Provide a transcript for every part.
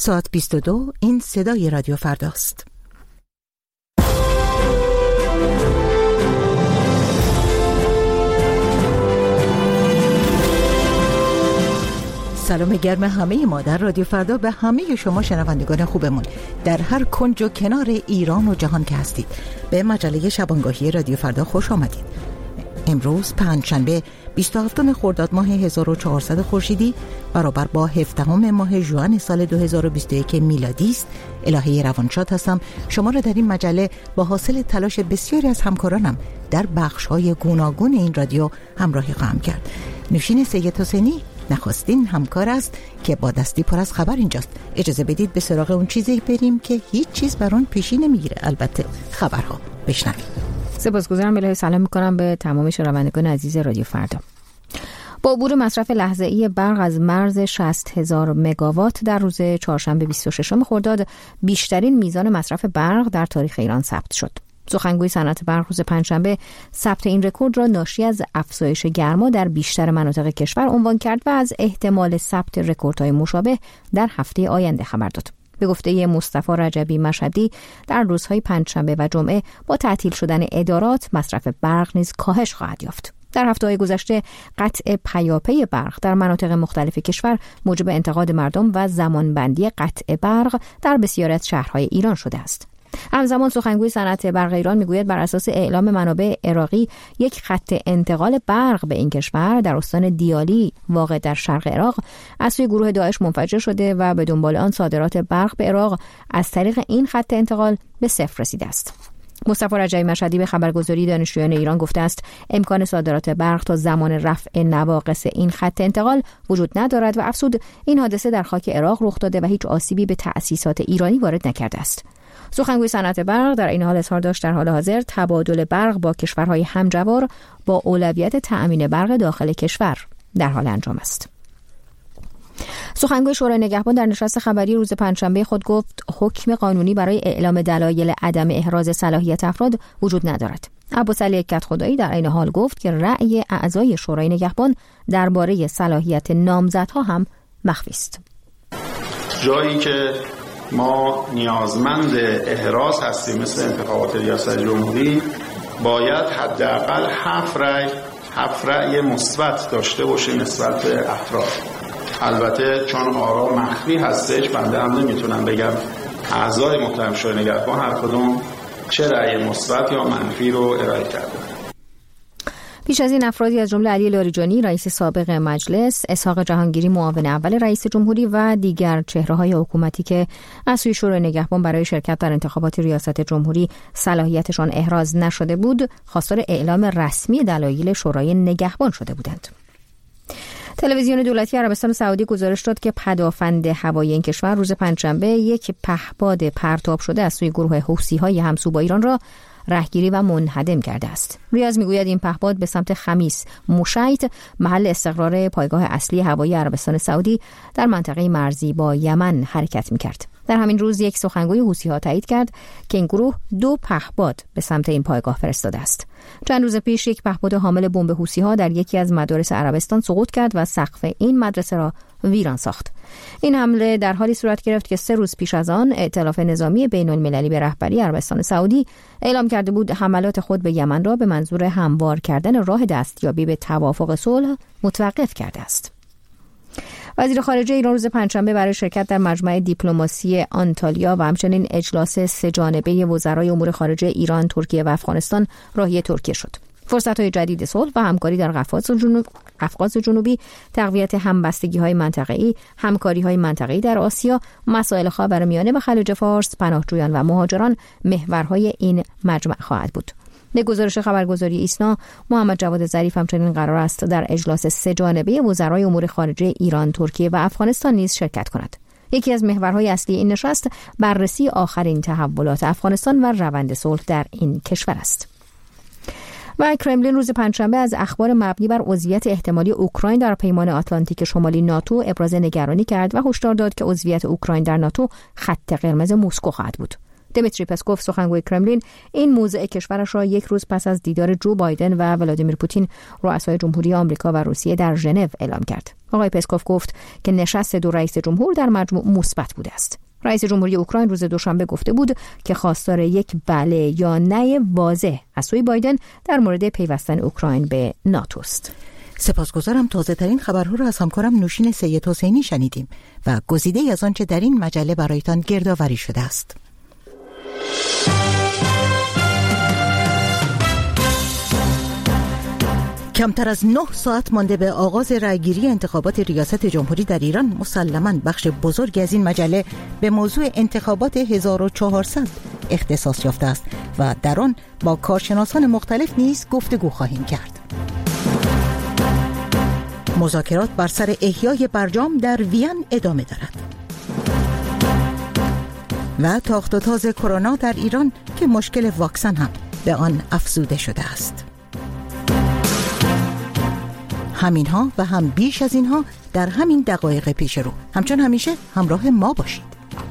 ساعت 22 این صدای رادیو فرداست. سلام گرم همه ما در رادیو فردا به همه شما شنوندگان خوبمون در هر کنج و کنار ایران و جهان که هستید. به مجله شبانگاهی رادیو فردا خوش آمدید. امروز پنجشنبه 27 خرداد ماه 1400 خورشیدی برابر با 17 ماه ژوئن سال 2021 میلادی است. الهه روانشاد هستم. شما را در این مجله با حاصل تلاش بسیاری از همکارانم در بخش‌های گوناگون این رادیو همراهی خواهم کرد. نوشین سید حسینی نخستین همکار است که با دستی پر از خبر اینجاست. اجازه بدید به سراغ اون چیزی بریم که هیچ چیز بر اون پیشی نمیگیره، البته خبرها. بشنوید. سپاسگزارم. الهی سلام میکنم به تمام شنوندگان عزیز رادیو فردا. با عبور مصرف لحظه‌ای برق از مرز 60,000 مگاوات در روز چهارشنبه 26 خرداد بیشترین میزان مصرف برق در تاریخ ایران ثبت شد. سخنگوی صنعت برق روز پنجشنبه ثبت این رکورد را ناشی از افزایش گرما در بیشتر مناطق کشور عنوان کرد و از احتمال ثبت رکوردهای مشابه در هفته آینده خبر داد. به گفته مصطفی رجبی مشهدی در روزهای پنجشنبه و جمعه با تعطیل شدن ادارات مصرف برق نیز کاهش خواهد یافت. در هفته‌های گذشته قطع پیاپی برق در مناطق مختلف کشور موجب انتقاد مردم و زمانبندی قطع برق در بسیاری از شهرهای ایران شده است. همزمان سخنگوی صنعت برق ایران میگوید بر اساس اعلام منابع عراقی یک خط انتقال برق به این کشور در استان دیالی واقع در شرق عراق از سوی گروه داعش منفجر شده و به دنبال آن صادرات برق به عراق از طریق این خط انتقال به صفر رسیده است. مصطفی رجبی مشهدی به خبرگزاری دانشجویان ایران گفته است امکان صادرات برق تا زمان رفع نواقص این خط انتقال وجود ندارد و افزود این حادثه در خاک عراق رخ داده و هیچ آسیبی به تأسیسات ایرانی وارد نکرده است. سخنگوی صنعت برق در این حال اظهار داشت در حال حاضر تبادل برق با کشورهای همجوار با اولویت تأمین برق داخل کشور در حال انجام است. سخنگوی شورای نگهبان در نشست خبری روز پنجشنبه خود گفت حکم قانونی برای اعلام دلایل عدم احراز صلاحیت افراد وجود ندارد. عباسعلی کدخدایی در این حال گفت که رأی اعضای شورای نگهبان درباره صلاحیت نامزدها هم مخفی است. جایی که ما نیازمند احراز هستیم مثل انتخابات ریاست جمهوری باید حداقل 7 رأی مثبت داشته باشیم نسبت به افراد. البته چون آرا مخفی هستش بنده هم نمیتونم بگم اعضای محترم شورای نگهبان هر کدوم چه رأی مثبت یا منفی رو ارائه کرده. پیش از این افرادی از جمله علی لاریجانی رئیس سابق مجلس، اسحاق جهانگیری معاون اول رئیس جمهوری و دیگر چهره‌های حکومتی که از سوی شورای نگهبان برای شرکت در انتخابات ریاست جمهوری صلاحیتشان احراز نشده بود، خواستار اعلام رسمی دلایل شورای نگهبان شده بودند. تلویزیون دولتی عربستان سعودی گزارش داد که پدافند هوایی این کشور روز پنجشنبه یک پهپاد پرتاب شده از سوی گروه حوثی‌های همسو با ایران را رهگیری و منهدم کرده است. ریاض میگوید این پهپاد به سمت خمیس موشیت، محل استقرار پایگاه اصلی هوایی عربستان سعودی در منطقه مرزی با یمن حرکت میکرد. در همین روز یک سخنگوی حوثی‌ها تایید کرد که این گروه 2 پهپاد به سمت این پایگاه فرستاده است. چند روز پیش یک پهپاد حامل بمب حوثی‌ها در یکی از مدارس عربستان سقوط کرد و سقف این مدرسه را ویران ساخت. این حمله در حالی صورت گرفت که 3 روز پیش از آن ائتلاف نظامی بین‌المللی به رهبری عربستان سعودی اعلام کرده بود حملات خود به یمن را به منظور هموار کردن راه دستیابی به توافق صلح متوقف کرده است. وزیر خارجه ایران روز پنجشنبه برای شرکت در مجمع دیپلماسی آنتالیا و همچنین اجلاس 3 جانبه وزرای امور خارجه ایران، ترکیه و افغانستان راهی ترکیه شد. فرصت‌های جدید صلح و همکاری در قفقاز جنوبی، تقویت همبستگی‌های منطقه‌ای، همکاری‌های منطقه‌ای در آسیا، مسائل خاورمیانه و خلیج فارس، پناهجویان و مهاجران محورهای این مجمع خواهد بود. به گزارش خبرگزاری ایسنا، محمد جواد ظریف همچنین قرار است در اجلاس 3 جانبه وزرای امور خارجه ایران، ترکیه و افغانستان نیز شرکت کند. یکی از محورهای اصلی این نشست بررسی آخرین تحولات افغانستان و روند صلح در این کشور است. و کرملین روز پنجشنبه از اخبار مبنی بر عضویت احتمالی اوکراین در پیمان آتلانتیک شمالی ناتو ابراز نگرانی کرد و هشدار داد که عضویت اوکراین در ناتو خط قرمز مسکو خواهد بود. دمیتری پسکوف سخنگوی کرملین این موضع کشورش را یک روز پس از دیدار جو بایدن و ولادیمیر پوتین رؤسای جمهوری آمریکا و روسیه در ژنو اعلام کرد. آقای پسکوف گفت که نشست دو رئیس جمهور در مجموع مثبت بوده است. رئیس جمهوری اوکراین روز دوشنبه گفته بود که خواستار یک بله یا نه واضح از سوی بایدن در مورد پیوستن اوکراین به ناتو است. سپاسگزارم. تازه ترین خبرها را از همکارم نوشین سید حسینی شنیدیم و گزیده‌ای از آنچه در این مجله برایتان گردآوری شده است. کمتر از 9 ساعت مانده به آغاز رأیگیری انتخابات ریاست جمهوری در ایران، مسلماً بخش بزرگی از این مجله به موضوع انتخابات 1400 اختصاص یافته است و در آن با کارشناسان مختلف نیز گفتگو خواهیم کرد. مذاکرات بر سر احیای برجام در وین ادامه دارد و تاخت و تاز کرونا در ایران که مشکل واکسن هم به آن افزوده شده است. همینها و هم بیش از اینها در همین دقایق پیش رو. همچون همیشه همراه ما باشید.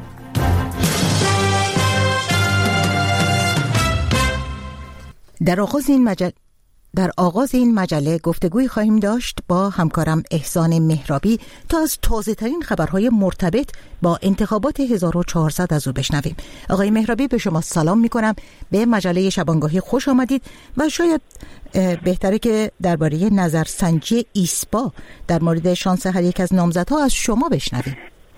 در آغاز این مجله گفتگوی خواهیم داشت با همکارم احسان مهرابی تا از تازه ترین خبرهای مرتبط با انتخابات 1400 از او بشنویم. آقای مهرابی، به شما سلام می کنم. به مجله شبانگاهی خوش آمدید و شاید بهتره که درباره نظرسنجی ایسپا در مورد شانس هر یک از نامزدها از شما بشنویم.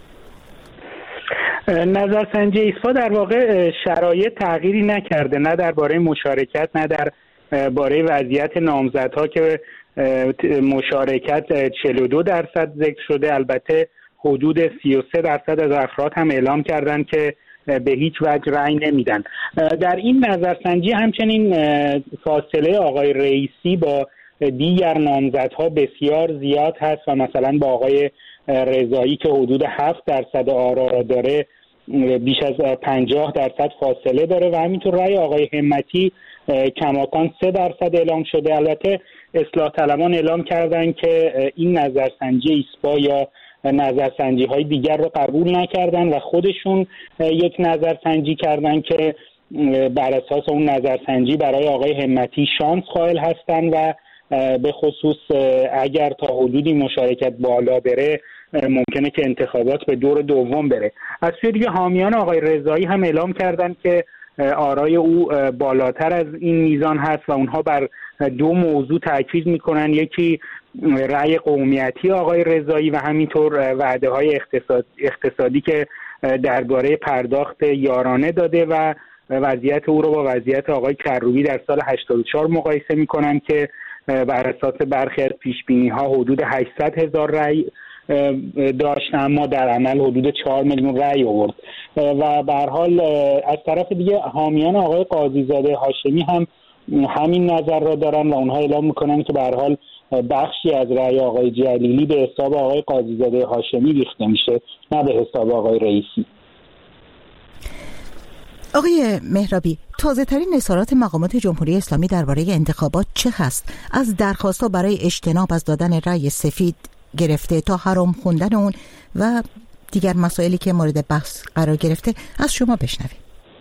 نظرسنجی ایسپا در واقع شرایط تغییری نکرده، نه درباره مشارکت نه در باره وضعیت نامزدها که مشارکت 42% ذکر شده. البته حدود 33% از افراد هم اعلام کردن که به هیچ وجه رأی نمیدن. در این نظرسنجی همچنین فاصله آقای رئیسی با دیگر نامزدها بسیار زیاد هست و مثلا با آقای رضایی که حدود 7% آرا را داره بیش از 50% فاصله داره و همینطور رأی آقای همتی کماکان 3% اعلام شده. البته اصلاح طلبان اعلام کردن که این نظرسنجی ایسپا یا نظرسنجی های دیگر رو قبول نکردن و خودشون یک نظرسنجی کردن که بر اساس اون نظرسنجی برای آقای همتی شانس قائل هستن و به خصوص اگر تا حدودی مشارکت بالا بره ممکنه که انتخابات به دور دوم بره. از سوی دیگه حامیان آقای رضایی هم اعلام کردن که آرای او بالاتر از این میزان هست و اونها بر دو موضوع تاکید میکنن. یکی رأی قومیتی آقای رضایی و همینطور وعده های اقتصادی که درباره پرداخت یارانه داده و وضعیت او رو با وضعیت آقای کروبی در سال 84 مقایسه میکنن که بر اساس برخی از پیشبینی ها حدود 800,000 رأی داشت اما در عمل حدود 4 میلیون رأی آورد. و به هر حال از طرف دیگه حامیان آقای قاضیزاده هاشمی هم همین نظر را دارن و اونها اعلام میکنن که به هر حال بخشی از رأی آقای جلیلی به حساب آقای قاضیزاده هاشمی ریخته میشه، نه به حساب آقای رئیسی. آقای مهرابی، تازه ترین اظهارات مقامات جمهوری اسلامی درباره انتخابات چه هست؟ از درخواست‌ها برای اجتناب از دادن رأی سفید گرفته تا حرام خوندن اون و دیگر مسائلی که مورد بحث قرار گرفته از شما بشنویم.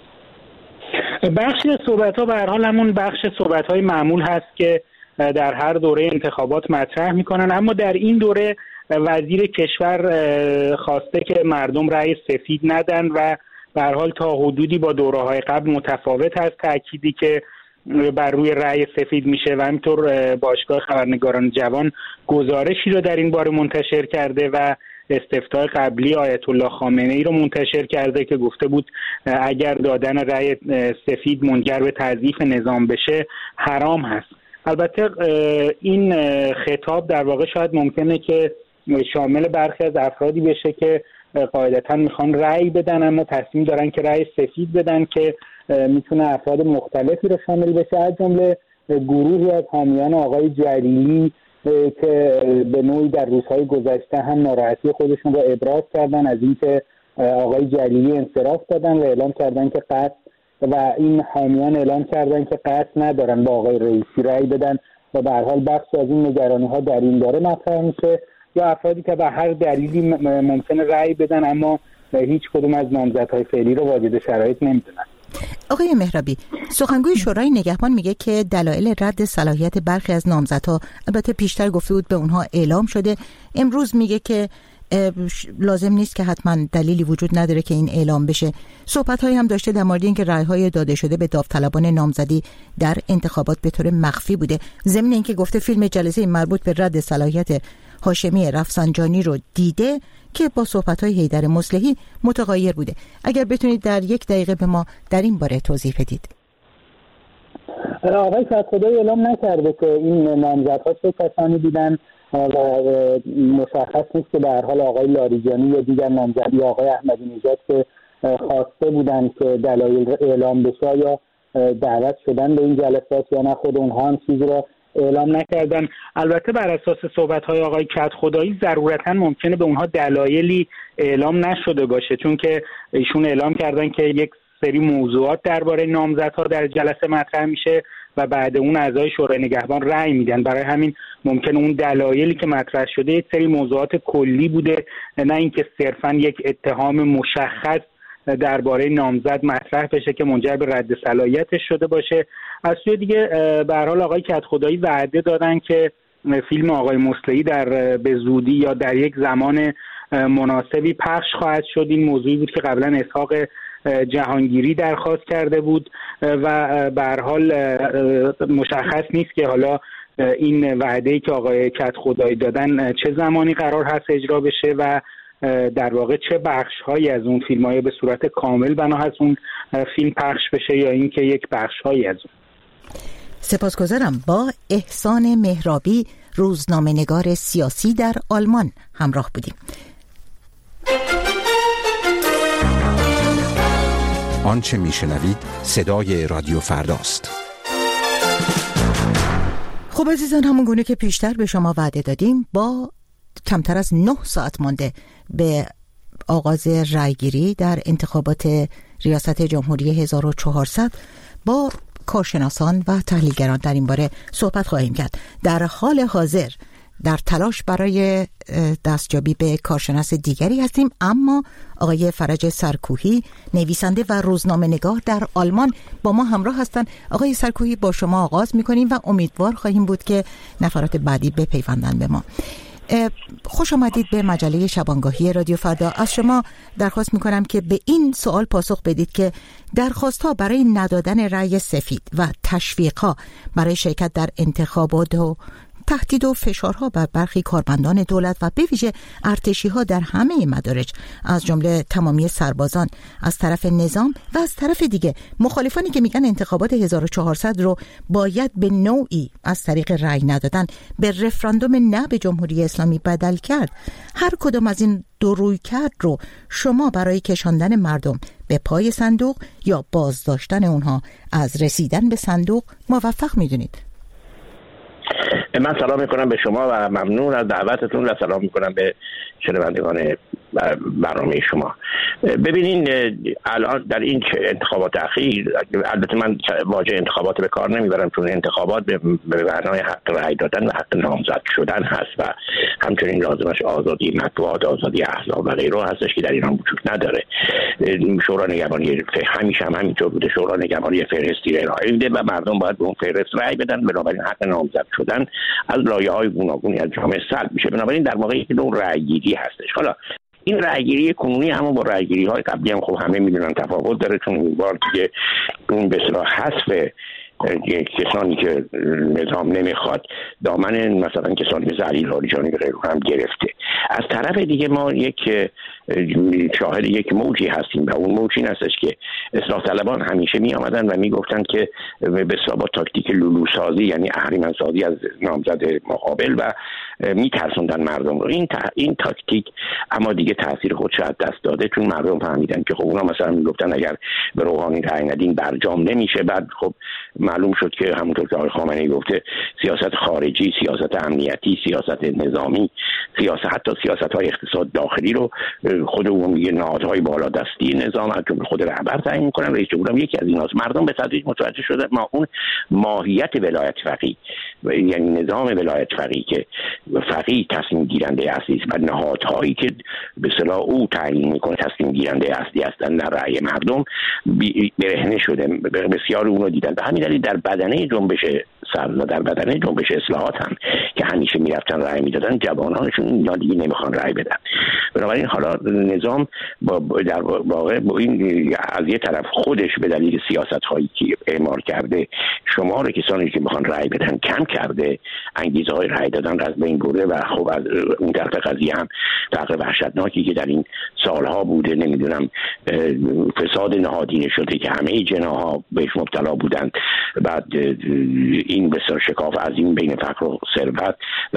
بخش صحبت‌ها به هر حال همون بخش صحبت‌های معمول هست که در هر دوره انتخابات مطرح می‌کنن، اما در این دوره وزیر کشور خواسته که مردم رأی سفید ندن و به هر حال تا حدودی با دوره‌های قبل متفاوت است تأکیدی که بر روی رأی سفید میشه و همینطور باشگاه خبرنگاران جوان گزارشی رو در این باره منتشر کرده و استفتای قبلی آیت الله خامنه‌ای رو منتشر کرده که گفته بود اگر دادن رأی سفید منجر به تضعیف نظام بشه حرام هست. البته این خطاب در واقع شاید ممکنه که شامل برخی از افرادی بشه که قاعدتاً میخوان رأی بدن اما تصمیم دارن که رأی سفید بدن که میتونه افراد مختلفی رو شامل بشه، از جمله گروهی از حامیان آقای جلیلی که به نوعی در روزهای گذشته هم ناراحتی خودشون رو ابراز کردن از اینکه آقای جلیلی انصراف دادن و اعلام کردن که قصد و این حامیان اعلام کردن که قصد ندارن با آقای رئیسی رأی بدن و به هر حال بخشی از این نگرانی‌ها در این باره مطرح میشه، یا افرادی که به هر دلیلی ممکنه رأی بدن اما هیچ کدوم از نامزدهای فعلی رو واجد شرایط نمیدونن. آقای مهرابی، سخنگوی شورای نگهبان میگه که دلایل رد صلاحیت برخی از نامزدها، البته پیشتر گفته بود به اونها اعلام شده، امروز میگه که لازم نیست که حتما دلیلی وجود نداره که این اعلام بشه. صحبت‌هایی هم داشته در مورد اینکه رأی‌های داده شده به داوطلبان نامزدی در انتخابات به طور مخفی بوده، ضمن اینکه گفته فیلم جلسه مربوط به رد صلاحیت هاشمی رفسنجانی رو دیده که با صحبت‌های حیدر مصلحی متغایر بوده. اگر بتونید در 1 دقیقه به ما در این باره توضیح بدید. آقای کدخدایی اعلام نکرده که این نامزدها چه کسانی بودن و مشخص نیست که به هر حال آقای لاریجانی یا دیگر نامزدی آقای احمدی نژاد که خواسته بودن که دلایل اعلام بشه یا دعوت شدن به این جلسات یا نه، خود اونها هم چیزی را اعلام نکردن. البته بر اساس صحبت‌های آقای کدخدایی ضرورتاً ممکنه به اونها دلایلی اعلام نشده باشه، چون که ایشون اعلام کردن که یک سری موضوعات درباره نامزدها در جلسه مطرح میشه و بعد اون اعضای شورای نگهبان رأی میدن. برای همین ممکنه اون دلایلی که مطرح شده یک سری موضوعات کلی بوده، نه اینکه صرفاً یک اتهام مشخص درباره نامزد مطرح بشه که منجر به رد صلاحیتش شده باشه. از سوی دیگه به هر حال آقای کدخدایی وعده دادن که فیلم آقای مصلحی به زودی یا در یک زمان مناسبی پخش خواهد شد. این موضوعی بود که قبلا اسحاق جهانگیری درخواست کرده بود و به هر حال مشخص نیست که حالا این وعده‌ای که آقای کدخدایی دادن چه زمانی قرار هست اجرا بشه و در واقع چه بخش‌هایی از اون فیلم‌های به صورت کامل بنا هست اون فیلم پخش بشه یا اینکه یک بخش‌هایی از اون. سپاسگزارم. با احسان مهرابی، روزنامه‌نگار سیاسی در آلمان همراه بودیم. آنچه میشنوید صدای رادیو فرداست. خب عزیزان، همون گونه که پیشتر به شما وعده دادیم، با کمتر از 9 ساعت مانده به آغاز رأیگیری در انتخابات ریاست جمهوری 1400 با کارشناسان و تحلیلگران در این باره صحبت خواهیم کرد. در حال حاضر در تلاش برای دستیابی به کارشناس دیگری هستیم، اما آقای فرج سرکوهی، نویسنده و روزنامه‌نگار در آلمان با ما همراه هستند. آقای سرکوهی، با شما آغاز می‌کنیم و امیدوار خواهیم بود که نفرات بعدی بپیوندن به ما. خوش آمدید به مجله شبانگاهی رادیو فردا. از شما درخواست میکنم که به این سوال پاسخ بدید که درخواست‌ها برای ندادن رأی سفید و تشویق‌ها برای شرکت در انتخابات و تهدید و فشارها بر برخی کارمندان دولت و به ویژه ارتشی‌ها در همه مدارج از جمله تمامی سربازان از طرف نظام و از طرف دیگه مخالفانی که میگن انتخابات 1400 رو باید به نوعی از طریق رأی ندادن به رفراندوم نه به جمهوری اسلامی بدل کرد، هر کدام از این دو رویکرد رو شما برای کشاندن مردم به پای صندوق یا بازداشتن اونها از رسیدن به صندوق موفق میدونید؟ من سلام میکنم به شما و ممنون از دعوتتون و سلام میکنم به شنوندگان برنامه شما. ببینین الان در این انتخابات اخیر، البته من واژه انتخابات به کار نمیبرم چون انتخابات به معنای حق رأی دادن و حق نامزد شدن هست و همچنین لازمش آزادی مطبوعات، آزادی احزاب و غیره هستش که در ایران وجود نداره. شورای نگهبانی همیشه هم همینطور بوده، شورای نگهبانی فهرستی را ارائه میده و مردم باید به اون فهرست رأی بدن، بنابراین حق نامزد شدن از لایه‌های گوناگونی از جامعه سلب میشه. بنابراین در واقع یک نوع رأی‌گیری هستش. حالا این رأیگیری کنونی هم با رأیگیری‌های قبلی هم خب همه میدونن تفاوت داره، چون این بار دیگه اون به اصطلاح حذف کسانی که نظام نمیخواد دامن مثلا کسانی مثل علی لاریجانی و غیره هم گرفته. از طرف دیگه ما شاهد یک موجی هستیم و اون موج این هستش که اصلاح طلبان همیشه می آمدن و می گفتن که به با تاکتیک لولو سازی یعنی اهریمن سازی از نامزد مقابل و می ترسوندن مردم رو. این تاکتیک اما دیگه تاثیر خودش از دست داده، چون مردم فهمیدن که خب اونا مثلا می گفتن اگر به روحانی رأی ندین برجام نمیشه. بعد خب معلوم شد که همونطور که آقای خامنه‌ای گفته سیاست خارجی، سیاست امنیتی، سیاست نظامی، حتی سیاست‌های اقتصاد داخلی رو خود اون یه نهادهای بالادستی نظام از جمله خود رهبر تعیین میکنن، رئیس جمهور هم یکی از ایناست. مردم به تدریج متوجه شدن ما اون ماهیت ولایت فقیه، یعنی نظام ولایت فقیه که فقیه تصمیم گیرنده اصلی است و نهادهایی که به اصطلاح او تعیین میکنه تصمیم گیرنده اصلی هستن در رأی مردم برهنه شده. بسیار اون رو دیدن. به همین دلیل در بدنه جنبش سبز و در بدنه جنبش اصلاحات هم که همیشه میرفتن رأی میدادن، جوانانشون اینا دیگه نمیخوان رأی بدن. بنابراین حالا نظام در واقع با این از یه طرف خودش به دلیل سیاست هایی که اعمال کرده شمار کسانی که میخوان رأی بدن کم کرده، انگیزه های رأی دادن از بین برده و خب از اون طرف قضیه هم تغییر وحشتناکی که در این سالها بوده، نمیدونم فساد نهادینه شده که همه جناها بهش مبتلا بودند، بعد این بسیار شکاف عظیم بین فقر و ثروت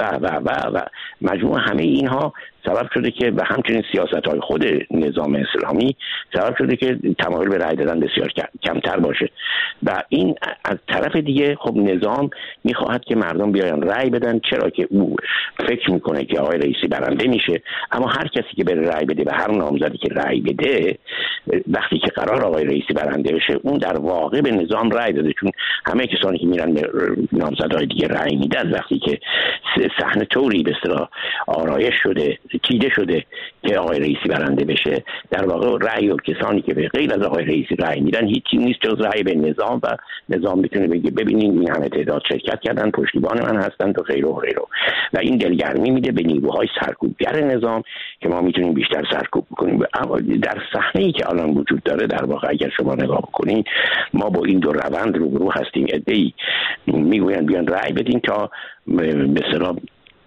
و مجموع همه اینها سبب شده که و همچنین سیاست‌های خود نظام اسلامی سبب شده که تمایل به رأی دادن بسیار کمتر باشه. و این از طرف دیگه خب نظام میخواهد که مردم بیاین رأی بدن، چرا که او فکر میکنه که آقای رئیسی برنده میشه، اما هر کسی که بره رأی بده و هر نامزدی که رأی بده وقتی که قرار آقای رئیسی برنده بشه اون در واقع به نظام رأی داده، چون همه کسانی که میرن به نامزدهای دیگه رأی میدن وقتی که صحنه طوری به اصطلاح آرایش شده، چیده شده که آقای رئیسی برنده بشه، در واقع رأی و کسانی که به غیر از آقای رئیسی رأی میدن هیچی نیست جز رأی به نظام و نظام میتونه بگه ببینین این همه تعداد شرکت کردن، پشتیبان من هستن و غیره و غیره، و این دلگرمی میده به نیروهای سرکوبگر نظام که ما میتونیم بیشتر سرکوب بکنیم. در صحنه‌ای که الان وجود داره در واقع اگر شما نگاه بکنید ما با این دو روند روبرو هستیم. عده‌ای میگوین بیان رأی بدین تا مثلا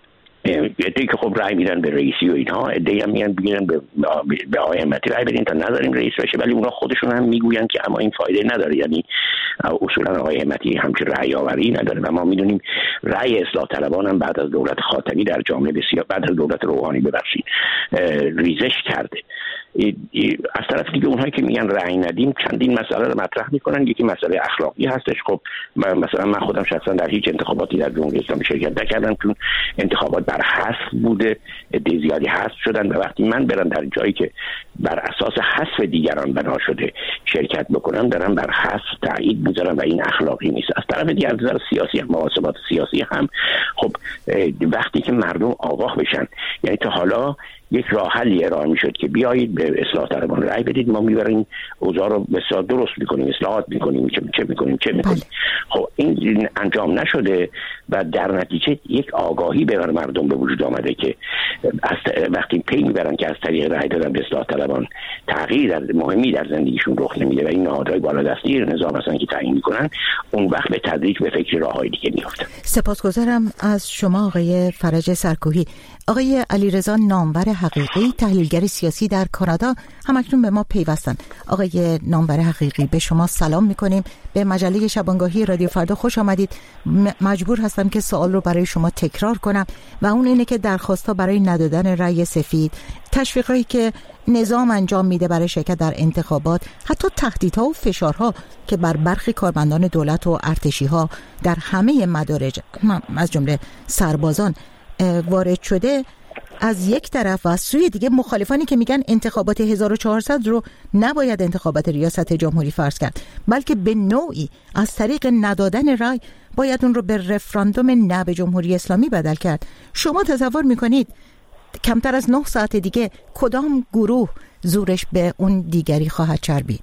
عده‌ای که خب رأی میدن به رئیسی و اینها، عده‌ای هم میگن به آقای همتی رأی بدین تا نذاریم رئیس بشه، ولی اونا خودشون هم میگوین که اما این فایده نداره، یعنی اصولا آقای همتی همچین رأی آوری نداره و ما میدونیم رأی اصلاح طلبان هم بعد از دولت خاتمی در جامعه بسیار بعد از دولت روحانی ریزش کرده. از طرف دیگه اونهایی که میگن رأی ندیم چندین مسئله رو مطرح میکنن. یکی مسئله اخلاقی هستش. خب مثلا من خودم شخصا در هیچ انتخاباتی در جمهوری اسلامی شرکت نکردم چون انتخابات بر حذف بوده، عده زیادی حذف شدن و وقتی من برم در جایی که بر اساس حذف دیگران بنا شده شرکت بکنم دارم بر حذف تایید میذارم و این اخلاقی نیست. از طرف دیگه از نظر سیاسی محاسبات سیاسی هم خب وقتی که مردم آگاه بشن، یعنی تا حالا یک راه حلی ارائه میشد که بیایید به اصلاح طلبان رأی بدید، ما میبریم اوضاع رو بسیار درست میکنیم، اصلاحات میکنیم، چه میکنیم. خب این انجام نشده و در نتیجه یک آگاهی به مردم به وجود آمده که وقتی پی میبرن که از طریق رأی دادن به اصلاح طلبان تغییر مهمی در زندگیشون رخ نمیده و این نهادهای بالادستی نظام هستن که تعیین میکنن، اون وقت به تدریج به فکر راههای دیگه میافتن. سپاسگزارم از شما آقای فرج سرکوهی. آقای علیرضا نامور حقیقی، تحلیلگر سیاسی در کانادا، همکنون به ما پیوستن. آقای نامور حقیقی به شما سلام میکنیم. به مجله شبانگاهی رادیو فردا خوش آمدید. مجبور هستم که سوال رو برای شما تکرار کنم و اون اینه که درخواست‌ها برای ندادن رأی سفید، تشویقایی که نظام انجام میده برای شرکت در انتخابات، حتی تهدیدها و فشارها که بر برخی کارمندان دولت و ارتشی‌ها در همه مدارج از جمله سربازان وارد شده، از یک طرف و از سوی دیگه مخالفانی که میگن انتخابات 1400 رو نباید انتخابات ریاست جمهوری فرض کرد، بلکه به نوعی از طریق ندادن رای باید اون رو به رفراندوم نه به جمهوری اسلامی بدل کرد. شما تصور میکنید کمتر از 9 ساعت دیگه کدام گروه زورش به اون دیگری خواهد چربید؟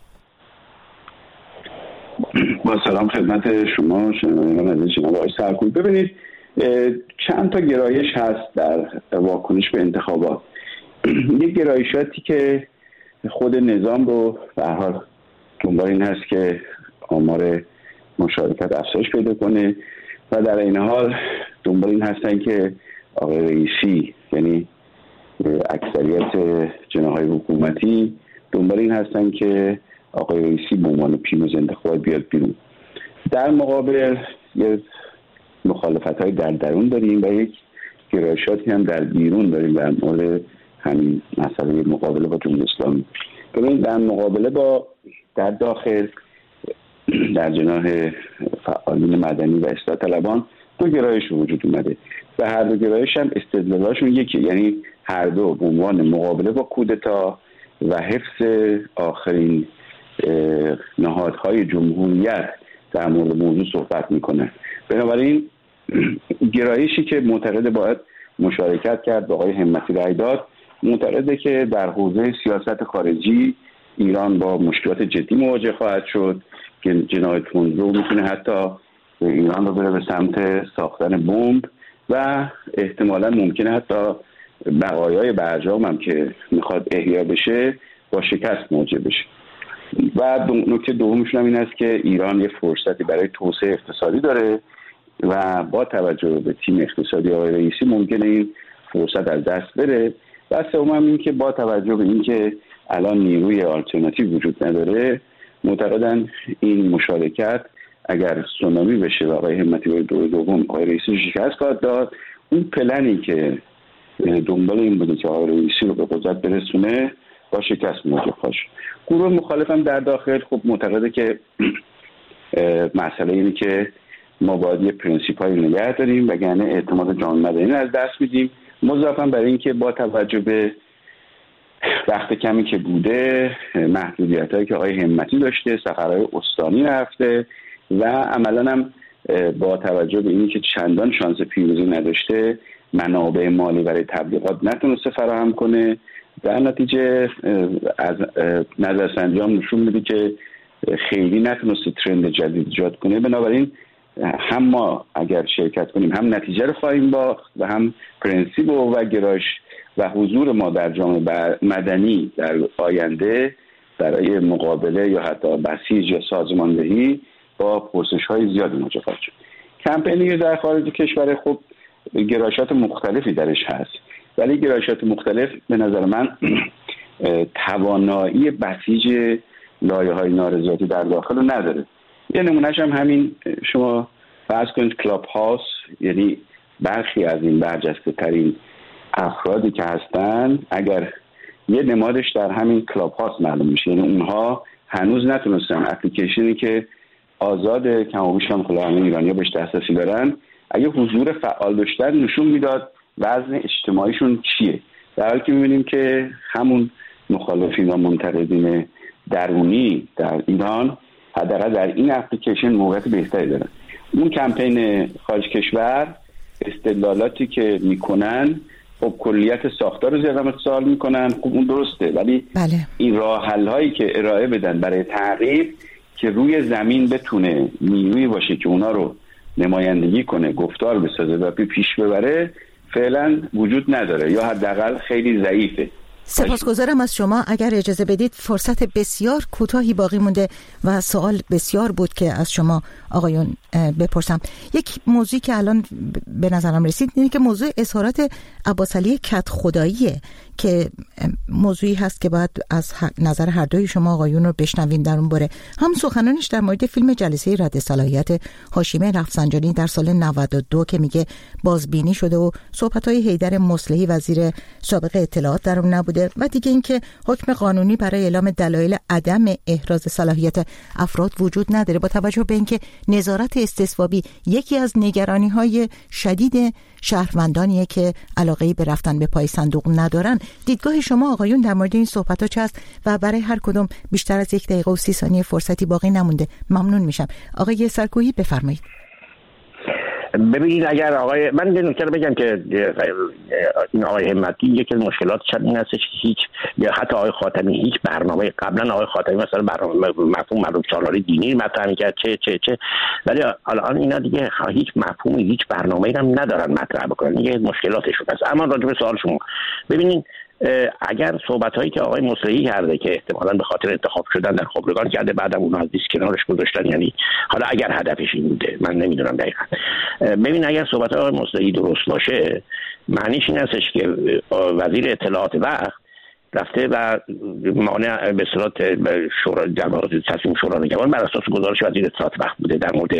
با سلام خدمت شما شنوندگان جناب آقای سرکوهی. ببینید چند تا گرایش هست در واکنش به انتخابات. یک گرایشاتی که خود نظام رو به هر حال دنبال این هست که آمار مشارکت افزایش پیدا کنه و در این حال دنبال این هستن که آقای رئیسی، یعنی اکثریت جناح‌های حکومتی دنبال این هستن که آقای رئیسی به عنوان پیروز انتخابات بیاد بیرون. در مقابل یه مخالفت‌های در درون داریم و یک گرایشاتی هم در بیرون داریم در مورد همین مسئله مقابله با جمهوری اسلامی. ببینید در مقابله با در داخل در جناح فعالین مدنی و اصلاح طلبان دو گرایش وجود اومده و هر دو گرایش هم استدلالاشون یکی، یعنی هر دو به عنوان مقابله با کودتا و حفظ آخرین نهادهای جمهوریت در مورد موضوع صحبت میکنه. بنابراین گرایشی که معتقد باید مشارکت کرد با آقای همتی رای داد، معتقده که در حوزه سیاست خارجی ایران با مشکلات جدی مواجه خواهد شد که جنایت تندرو میتونه حتی ایران رو بره به سمت ساختن بمب و احتمالاً ممکنه حتی بقایای برجام هم که میخواد احیا بشه با شکست مواجه بشه. و نکته دومشون هم این است که ایران یه فرصتی برای توسعه اقتصادی داره و با توجه به تیم اقتصادی آقای رئیسی ممکنه این فرصت از دست بره. و سوم هم این که با توجه به این که الان نیروی آلترناتیو وجود نداره، معتقدن این مشارکت اگر سونامی بشه و آقای همتی برای دور دوم آقای رئیسی شکست خواهد داد، اون پلنی که دنبال این بوده که آقای رئیسی رو به قدرت برسونه با شکست مواجه خواهد شد. گروه مخالف هم در داخل خب معتقده که مسئله اینه که ما باید یه پرنسیپایی نگه داریم وگرنه اعتماد جامعه مدنی از دست میدیم. مضافاً برای اینکه با توجه به وقت کمی که بوده، محدودیتایی که آقای همتی داشته، سفرهای استانی رفته و عملاً هم با توجه به اینکه چندان شانس پیروزی نداشته، منابع مالی برای تبلیغات نتونسته فراهم کنه. در نتیجه از نظرسنجی هم نشون میده که خیلی نتونسته ترند جدید ایجاد کنه. بنابراین هم ما اگر شرکت کنیم هم نتیجه رو خواهیم باخت و هم پرنسیپ و گرایش و حضور ما در جامعه مدنی در آینده برای مقابله یا حتی بسیج یا سازماندهی با پرسش‌های زیادی مواجه خواهد شد. کمپینی در خارج کشور خب گرایشات مختلفی درش هست، ولی گرایشات مختلف به نظر من توانایی بسیج لایه‌های نارضایتی در داخل رو نداره. یه نمونهش هم همین، شما فرض کنید کلاب هاوس، یعنی برخی از این برجسته ترین افرادی که هستن اگر یه نمادش در همین کلاب هاوس معلوم میشه، یعنی اونها هنوز نتونستن اپلیکیشنی که آزاده کمابیش هم خلاصه ایرانی‌ها بهش دسترسی دارن، اگه حضور فعال داشتن نشون میداد وزن اجتماعیشون چیه، در حالی که میبینیم که همون مخالفین و منتقدین درونی در ایران حداقل در این اپلیکیشن موقعیت بهتری دارن. اون کمپین خارج کشور استدلالاتی که میکنن خب کلیت ساختار رو زیادم سوال میکنن، خب اون درسته، ولی بله. این راه حل هایی که ارائه بدن برای تغییر که روی زمین بتونه نیرویی باشه که اونا رو نمایندگی کنه، گفتار بسازه و پیش ببره، فعلا وجود نداره یا حداقل خیلی ضعیفه. سپاسگزارم از شما. اگر اجازه بدید فرصت بسیار کوتاهی باقی مونده و سوال بسیار بود که از شما آقایون بپرسم. یک موضوعی که الان به نظرم رسید اینه که موضوع اظهارات عباسعلی کدخداییه که موضوعی هست که باید از نظر هر دوی شما آقایون رو بشنویم در اون باره. هم سخنانش در مورد فیلم جلسه رد صلاحیت هاشمی رفسنجانی در سال 92 که میگه بازبینی شده و صحبت‌های حیدر مصلحی وزیر سابق اطلاعات در اون نبوده، و دیگه اینکه حکم قانونی برای اعلام دلایل عدم احراز صلاحیت افراد وجود نداره. با توجه به اینکه نظارت استصوابی یکی از نگرانی‌های شدید شهروندانیه که علاقه‌ای به رفتن به پای صندوق ندارن، دیدگاه شما آقایون در مورد این صحبت‌ها چه است؟ و برای هر کدوم بیشتر از 1 دقیقه و 30 ثانیه فرصتی باقی نمونده، ممنون میشم. آقای سرکویی بفرمایید. ببینید اگر آقای من یه نکته بگم که این آقای همتی یکی از مشکلاتش این هستش که هیچ یا حتی آقای خاتمی هیچ برنامه، قبلا آقای خاتمی مثلا برنامه مفهوم مردم چالاری دینی مطرح می‌کرد چه ولی الان اینا دیگه هیچ مفهومی هیچ برنامه‌ای هم ندارن مطرح بکنن. یه مشکلاتشون هست. اما راجع به سوال شما ببینید، اگر صحبت‌هایی که آقای مصلحی کرده که احتمالاً به خاطر انتخاب شدن در خبرگان کرده بعدم اونها از دیسک کنارش گذاشتن، یعنی حالا اگر هدفش این بوده من نمیدونم دقیقاً. ببین اگر صحبت‌های آقای مصلحی درست باشه معنیش این هستش که وزیر اطلاعات وقت رفته و مانع به اصطلاح شورا تصمیم شورا نگهبان بر اساس گزارش وزیر اطلاعات وقت بوده در مورد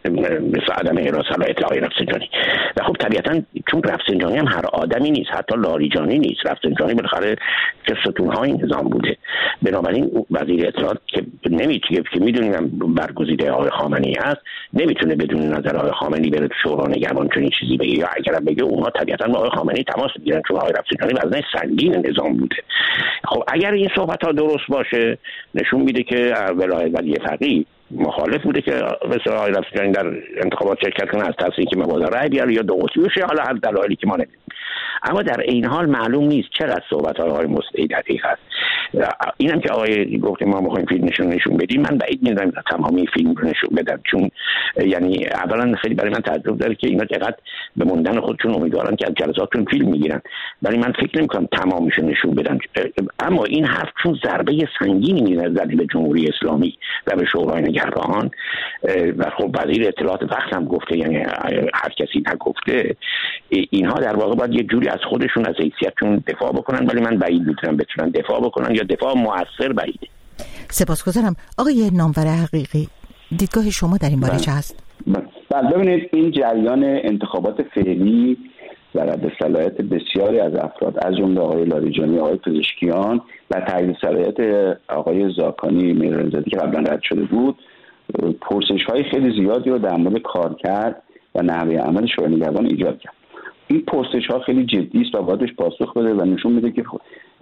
مثل عدم احراز صلاحیت آقای رفسنجانی. و خب طبیعتا چون رفسنجانی هم هر آدمی نیست، حتی لاریجانی نیست، رفسنجانی بالاخره که ستونهای نظام بوده. بنابراین وزیر اطلاعات که نمیتونه، که میدونیم برگزیده آقای خامنه‌ای هست، نمیتونه بدون نظر آقای خامنه‌ای بره تو شورای نگهبان چنین چیزی بگه، یا اگر بگه اونها طبیعتا با آقای خامنه‌ای تماس میگیرن چون آقای رفسنجانی وزنه سنگین نظام بوده. خب اگر این صحبت‌ها درست باشه نشون میده که ولایت ولی فقیه مخالف بوده که مثل آقای رفسنجانی در انتخابات شرکت کنه، از ترس اینکه مبادا رأی بیاره یا دو قطبی بشه، حالا هر دلایلی که ما نمیدونیم. اما در این حال معلوم نیست چقدر صحبت‌های آقای مصطفی دقیق است. اینم که آقای گفت ما می‌خوایم فیلم نشون بدیم، من بعید می‌دونم تمامی فیلم رو نشون بدم، چون یعنی اولا خیلی برای من تعجب داره که اینا چقدر به موندن خودشون امیدوارن که از جلساتشون فیلم میگیرن، ولی من فکر نمی‌کنم تمامش رو نشون بدم. اما این حرف چون ضربه سنگینی می‌زنه به جمهوری اسلامی و به شورای نگهبان، و خب وزیر اطلاعات وقت هم گفته، یعنی هر کسی نگفته، اینها در واقع باید یه جوری از خودشون از حیثیتشون دفاع بکنن، ولی من بعید می‌دونم بتونن دفاع بکنن یا دفاع مؤثر بعیده. سپاسگزارم. آقای نامور حقیقی، دیدگاه شما در این باره چه هست؟ بله ببینید، این جریان انتخابات فعلی و رد صلاحیت بسیاری از افراد از جمله آقای لاریجانی، آقای پزشکیان و تایید صلاحیت آقای زاکانی میرزادی که قبلا رد شده بود، پرسش‌های خیلی زیادی رو در مورد کارکرد و نحوه عمل شورای نگهبان ایجاد کرد. این پرسش‌ها خیلی جدی است و باید بهش پاسخ بده و نشون میده که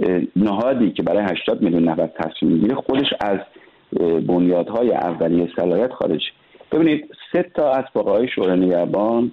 نهادی که برای 80 میلیون نفر تصمیم میگیره خودش از بنیادهای اولیه صلاحیت خارج. ببینید 3 تا از فقهای شورای نگهبان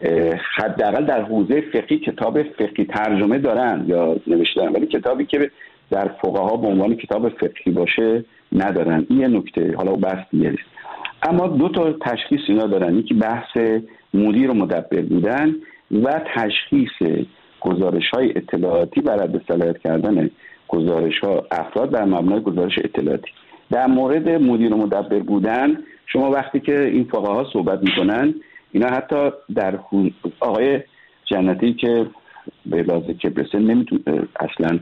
حداقل در حوزه فقهی کتاب فقهی ترجمه دارن یا نوشته دارن، ولی کتابی که در فقها به عنوان کتاب فقهی باشه ندارن. این یه نکته، حالا بحث دیگه است. اما 2 تا تشخیص اینا دارن، یکی بحث مدیر و مدبر بودن و تشخیص گزارش‌های اطلاعاتی و رد صلاحیت کردن گزارش‌ها افراد بر مبنای گزارش اطلاعاتی. در مورد مدیر و مدبر بودن شما وقتی که این فقها صحبت می‌کنن، اینا حتی در آقای جنتی که به لحاظ کبرسه نمیتونه اصلا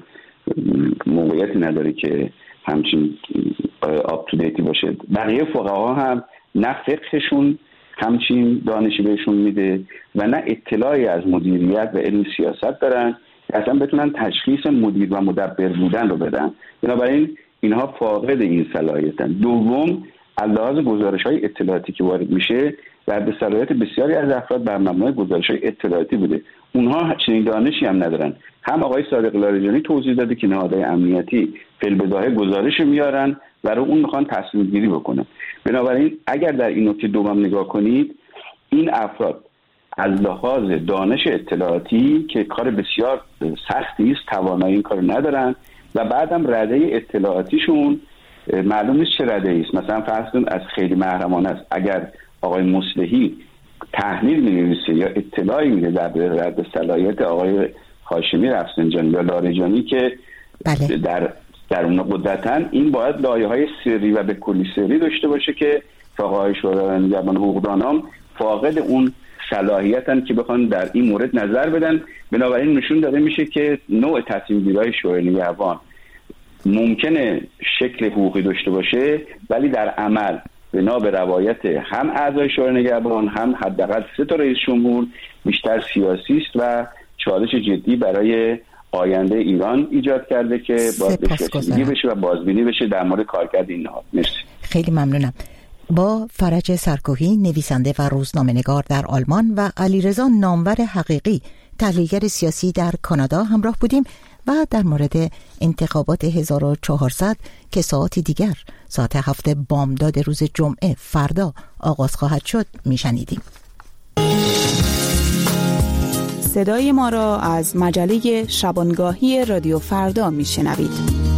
موقعیتی نداره که همچین آپ تو دیتی باشه. بقیه فقها هم نه فقهشون همچین دانشی بهشون میده و نه اطلاعی از مدیریت و علم سیاست دارن که اصلا بتونن تشخیص مدیر و مدبر بودن رو بدن. بنابراین اینها فاقد این صلاحیتن. دوم، علاوه گزارش‌های اطلاعاتی که وارد میشه و به صلاحیت بسیاری از افراد بر مبنای گزارش‌های اطلاعاتی بوده. اونها چنین دانشی هم ندارن. هم آقای صادق لاریجانی توضیح داده که نهادهای امنیتی فی‌البداهه گزارش میارن و رو اون میخوان تصمیم گیری بکنن. بنابراین اگر در این نکته دوم نگاه کنید، این افراد از لحاظ دانش اطلاعاتی که کار بسیار سختی است توانایی این کار ندارن و بعدم رده اطلاعاتیشون معلوم نیست چه رده است. مثلا فرض کن از خیلی محرمانه است، اگر آقای مصلحی تحلیل می‌نویسه یا اطلاعی میده در رد صلاحیت آقای هاشمی رفسنجانی یا لاریجانی که بله. در اون قدرتن، این باید لایه‌های سری و به کلی سری داشته باشه که فقهای شورای نگهبان حقوقدانان فاقد اون صلاحیتن که بخوان در این مورد نظر بدن. بنابراین نشون داده میشه که نوع تصمیم گیری‌های شورای نگهبان ممکنه شکل حقوقی داشته باشه، ولی در عمل بنا به روایت هم اعضای شورای نگهبان هم حداقل 3 تا رئیس جمهور بیشتر سیاسی است و چالش جدی برای آینده ایران ایجاد کرده که باید بهش بشه و بازبینی بشه در مورد کارکرد این نهاد. مرسی. خیلی ممنونم. با فرج سرکوهی، نویسنده و روزنامه‌نگار در آلمان، و علیرضا نامور حقیقی، تحلیلگر سیاسی در کانادا همراه بودیم و در مورد انتخابات 1400 که ساعتی دیگر ساعت 7 بامداد روز جمعه فردا آغاز خواهد شد میشنیدیم. صدای ما را از مجله شبانگاهی رادیو فردا میشنوید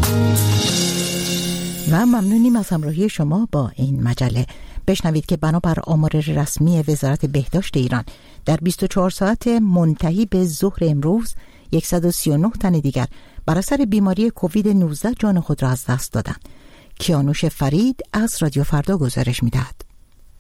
و ممنونیم از همراهی شما با این مجله. بشنوید که بنابر آمار رسمی وزارت بهداشت ایران در 24 ساعت منتهی به ظهر امروز 139 تن دیگر بر اثر بیماری کووید 19 جان خود را از دست دادند. کیانوش فرید از رادیو فردا گزارش می‌دهد.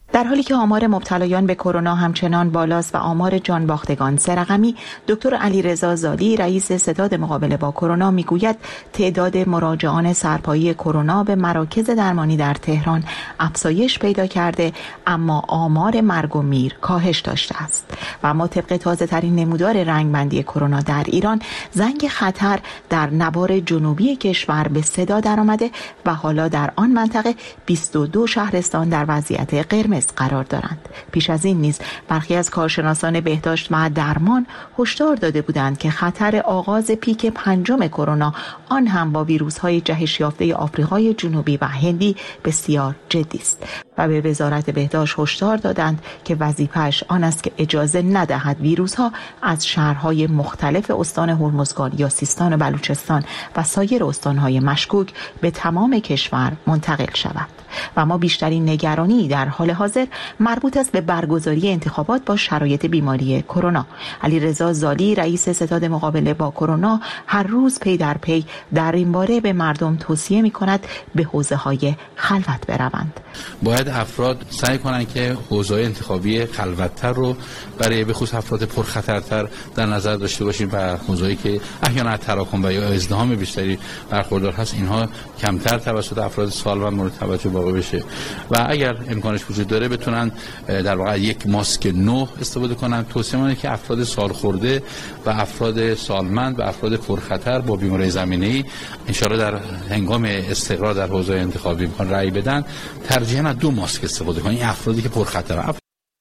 در حالی که آمار مبتلایان به کرونا همچنان بالاست و آمار جان باختگان سه رقمی، دکتر علیرضا زالی رئیس ستاد مقابله با کرونا میگوید تعداد مراجعان سرپایی کرونا به مراکز درمانی در تهران افزایش پیدا کرده، اما آمار مرگ و میر کاهش داشته است. و اما طبق تازه ترین نمودار رنگبندی کرونا در ایران، زنگ خطر در نوار جنوبی کشور به صدا درآمده و حالا در آن منطقه 22 شهرستان در وضعیت قرمز قرار دارند. پیش از این نیز برخی از کارشناسان بهداشت و درمان هشدار داده بودند که خطر آغاز پیک پنجم کرونا، آن هم با ویروس‌های جهش یافته آفریقای جنوبی و هندی، بسیار جدی است و به وزارت بهداشت هشدار دادند که وظیفه‌اش آن است که اجازه ندهد ویروس‌ها از شهرهای مختلف استان هرمزگان یا سیستان و بلوچستان و سایر استان‌های مشکوک به تمام کشور منتقل شود. و ما بیشترین نگرانی در حال حاضر مربوط است به برگزاری انتخابات با شرایط بیماری کرونا. علیرضا زالی رئیس ستاد مقابله با کرونا هر روز پی در پی در این باره به مردم توصیه می‌کند به حوزه‌های خلوت بروند. باید افراد سعی کنند که حوزه‌های انتخابی خلوت‌تر رو برای به خصوص افراد پرخطرتر در نظر داشته باشیم و حوزه‌ای که احیانا تراکم و یا ازدحام بیشتری برخوردار هست، اینها کمتر توسط افراد سالمند مورد توجه واقع بشه و اگر امکانش وجود داره بتونن در واقع یک ماسک نو استفاده کنن. توصیه منه که افراد سالخورده و افراد سالمند و افراد پرخطر با بیماری زمینه‌ای ان شاءالله در هنگام استقرار در حوزه انتخابی میخوان رأی بدن، ترجیحاً 2 ماسک استفاده کنن. این افرادی که پرخطرن.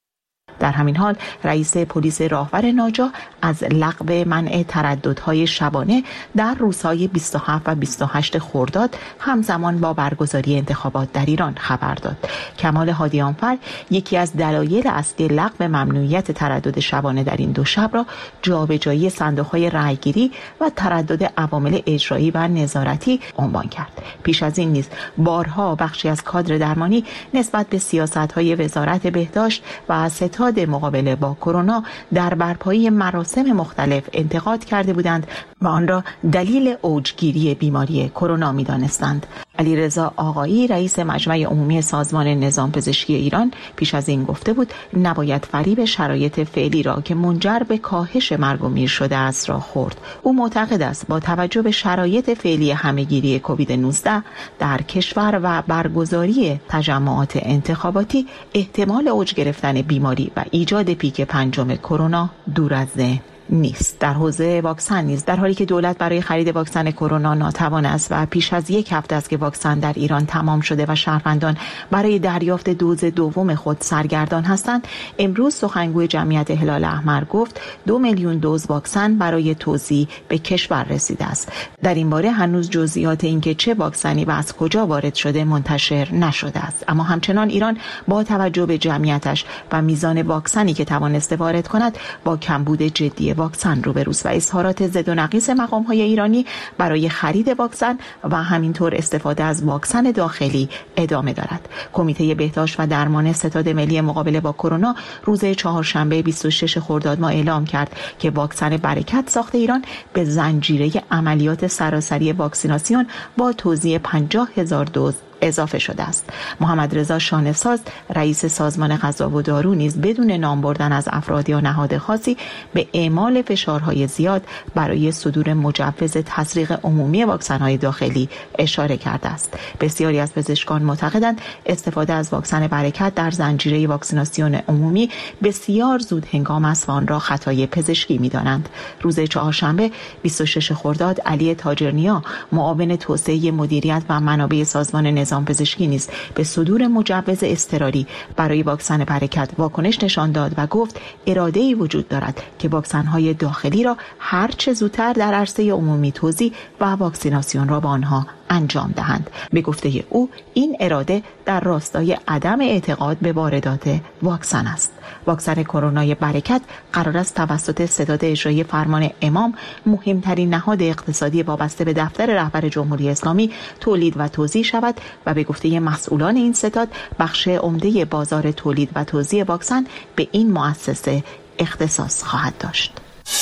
در همین حال رئیس پلیس راهور ناجا از لغو منع ترددهای شبانه در روزهای 27 و 28 خرداد همزمان با برگزاری انتخابات در ایران خبر داد. کمال هادیانفر یکی از دلایل اصلی لغو ممنوعیت تردد شبانه در این 2 شب را جابجایی صندوق‌های رأیگیری و تردد عوامل اجرایی و نظارتی عنوان کرد. پیش از این نیز بارها بخشی از کادر درمانی نسبت به سیاست‌های وزارت بهداشت و ستاد مقابله با کرونا در برپایی مراسم مختلف انتقاد کرده بودند و آن را دلیل اوجگیری بیماری کرونا می‌دانستند. علیرضا آقایی رئیس مجمع عمومی سازمان نظام پزشکی ایران پیش از این گفته بود نباید فریب شرایط فعلی را که منجر به کاهش مرگ و میر شده است را خورد. او معتقد است با توجه به شرایط فعلی همه‌گیری کووید 19 در کشور و برگزاری تجمعات انتخاباتی، احتمال اوج گرفتن بیماری و ایجاد پیک پنجم کرونا دور از ذهن نیست. در حوزه واکسن نیز در حالی که دولت برای خرید واکسن کرونا ناتوان است و پیش از 1 هفته است که واکسن در ایران تمام شده و شهروندان برای دریافت دوز دوم خود سرگردان هستند، امروز سخنگوی جمعیت هلال احمر گفت 2 میلیون دوز واکسن برای توزیع به کشور رسیده است. در این باره هنوز جزئیات اینکه چه واکسنی و از کجا وارد شده منتشر نشده است، اما همچنان ایران با توجه به جمعیتش و میزان واکسنی که توانسته وارد کند با کمبود جدی واکسن روبروست و اظهارات زد و نقیص مقام‌های ایرانی برای خرید واکسن و همینطور استفاده از واکسن داخلی ادامه دارد. کمیته بهداشت و درمان ستاد ملی مقابله با کرونا روز چهارشنبه 26 خرداد ماه اعلام کرد که واکسن برکت ساخت ایران به زنجیره عملیات سراسری واکسیناسیون با توزیع 50,000 دوز اضافه شده است. محمد رضا شانه‌ساز رئیس سازمان غذا و دارو نیز بدون نام بردن از افراد یا نهاد خاصی به اعمال فشارهای زیاد برای صدور مجوز تزریق عمومی واکسن‌های داخلی اشاره کرده است. بسیاری از پزشکان معتقدند استفاده از واکسن برکت در زنجیره واکسیناسیون عمومی بسیار زود هنگام است و آن را خطای پزشکی می‌دانند. روز چهارشنبه 26 خرداد علی تاجرنیا معاون توسعه مدیریت و منابع سازمان نظام پزشکی نیز به صدور مجوز اضطراری برای واکسن برکت واکنش نشان داد و گفت اراده‌ای وجود دارد که واکسن‌های داخلی را هر چه زودتر در عرصه عمومی توزیع و واکسیناسیون را با آنها انجام دهند. به گفته او این اراده در راستای عدم اعتقاد به واردات واکسن است. واکسن کرونای برکت قرار است توسط ستاد اجرایی فرمان امام، مهمترین نهاد اقتصادی وابسته به دفتر رهبر جمهوری اسلامی، تولید و توزیع شود و به گفته مسئولان این ستاد بخش عمده بازار تولید و توزیع واکسن به این مؤسسه اختصاص خواهد داشت.